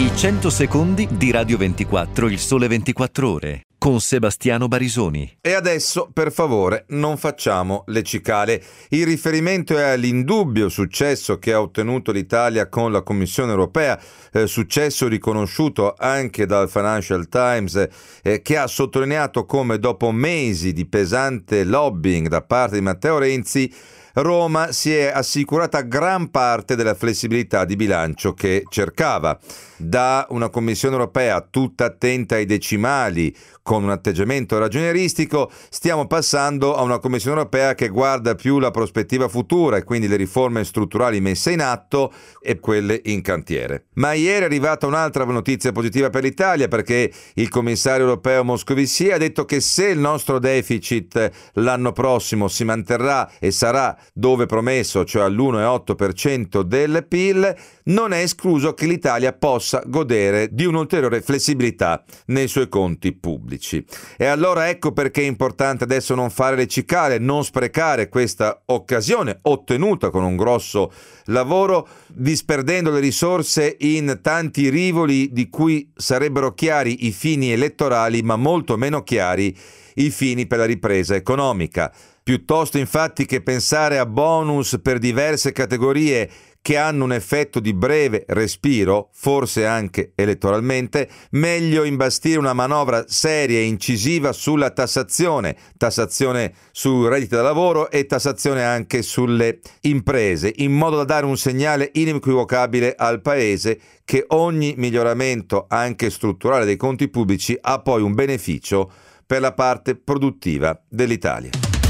I 100 secondi di Radio 24, il Sole 24 Ore, con Sebastiano Barisoni. E adesso, per favore, non facciamo le cicale. Il riferimento è all'indubbio successo che ha ottenuto l'Italia con la Commissione europea, successo riconosciuto anche dal Financial Times, che ha sottolineato come dopo mesi di pesante lobbying da parte di Matteo Renzi, Roma si è assicurata gran parte della flessibilità di bilancio che cercava. Da una Commissione europea tutta attenta ai decimali, con un atteggiamento ragionieristico, stiamo passando a una Commissione europea che guarda più la prospettiva futura e quindi le riforme strutturali messe in atto e quelle in cantiere. Ma ieri è arrivata un'altra notizia positiva per l'Italia, perché il commissario europeo Moscovici ha detto che se il nostro deficit l'anno prossimo si manterrà e sarà dove promesso, cioè all'1,8% del PIL, non è escluso che l'Italia possa godere di un'ulteriore flessibilità nei suoi conti pubblici. E allora ecco perché è importante adesso non fare le cicale, non sprecare questa occasione ottenuta con un grosso lavoro, disperdendo le risorse in tanti rivoli di cui sarebbero chiari i fini elettorali, ma molto meno chiari i fini per la ripresa economica. Piuttosto infatti che pensare a bonus per diverse categorie che hanno un effetto di breve respiro, forse anche elettoralmente, meglio imbastire una manovra seria e incisiva sulla tassazione sul reddito da lavoro e tassazione anche sulle imprese, in modo da dare un segnale inequivocabile al Paese che ogni miglioramento, anche strutturale, dei conti pubblici ha poi un beneficio per la parte produttiva dell'Italia.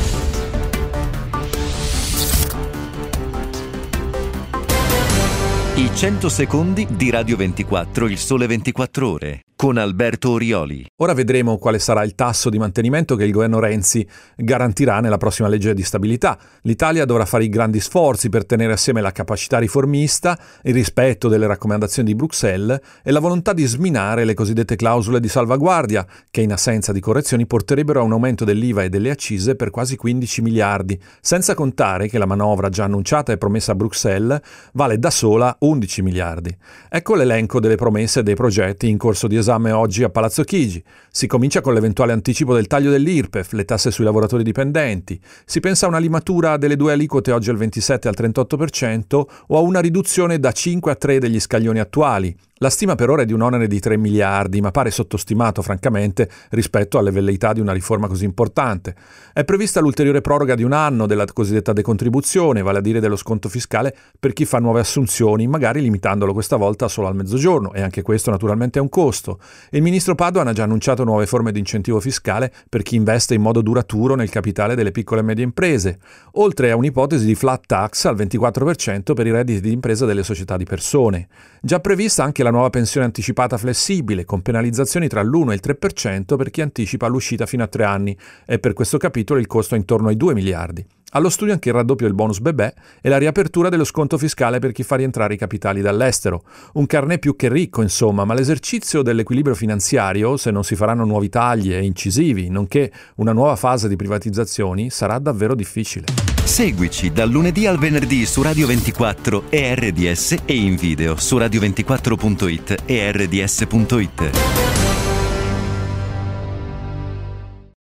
I 100 secondi di Radio 24, il Sole 24 Ore, con Alberto Orioli. Ora vedremo quale sarà il tasso di mantenimento che il governo Renzi garantirà nella prossima legge di stabilità. L'Italia dovrà fare i grandi sforzi per tenere assieme la capacità riformista, il rispetto delle raccomandazioni di Bruxelles e la volontà di sminare le cosiddette clausole di salvaguardia, che in assenza di correzioni porterebbero a un aumento dell'IVA e delle accise per quasi 15 miliardi, senza contare che la manovra già annunciata e promessa a Bruxelles vale da sola 11 miliardi. Ecco l'elenco delle promesse e dei progetti in corso di esame oggi a Palazzo Chigi. Si comincia con l'eventuale anticipo del taglio dell'IRPEF, le tasse sui lavoratori dipendenti. Si pensa a una limatura delle due aliquote oggi al 27 e al 38% o a una riduzione da 5 a 3 degli scaglioni attuali. La stima per ora è di un onere di 3 miliardi, ma pare sottostimato francamente rispetto alle velleità di una riforma così importante. È prevista l'ulteriore proroga di un anno della cosiddetta decontribuzione, vale a dire dello sconto fiscale per chi fa nuove assunzioni, magari limitandolo questa volta solo al mezzogiorno, e anche questo naturalmente è un costo. Il ministro Padoan ha già annunciato nuove forme di incentivo fiscale per chi investe in modo duraturo nel capitale delle piccole e medie imprese, oltre a un'ipotesi di flat tax al 24% per i redditi di impresa delle società di persone. Già prevista anche la nuova pensione anticipata flessibile, con penalizzazioni tra l'1 e il 3% per chi anticipa l'uscita fino a 3 anni, e per questo capitolo il costo è intorno ai 2 miliardi. Allo studio anche il raddoppio del bonus bebè e la riapertura dello sconto fiscale per chi fa rientrare i capitali dall'estero. Un carnet più che ricco, insomma, ma l'esercizio dell'equilibrio finanziario, se non si faranno nuovi tagli e incisivi, nonché una nuova fase di privatizzazioni, sarà davvero difficile. Seguici dal lunedì al venerdì su Radio 24 e RDS e in video su radio24.it e rds.it.